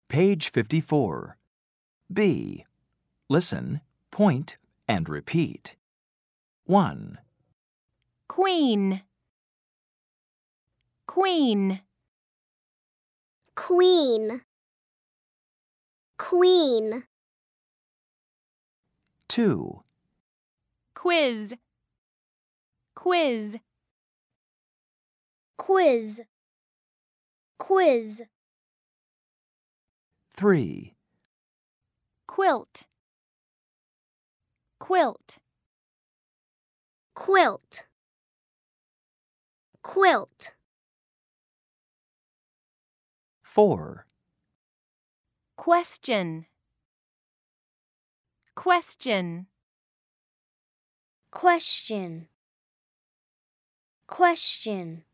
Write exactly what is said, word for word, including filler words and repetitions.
Page fifty-four. B. Listen, point, and repeat. one. Queen, queen, Queen. Queen. two. quiz, quiz, Quiz. Quiz. three. quilt, quilt, Quilt. Quilt. four. question, question, Question. Question.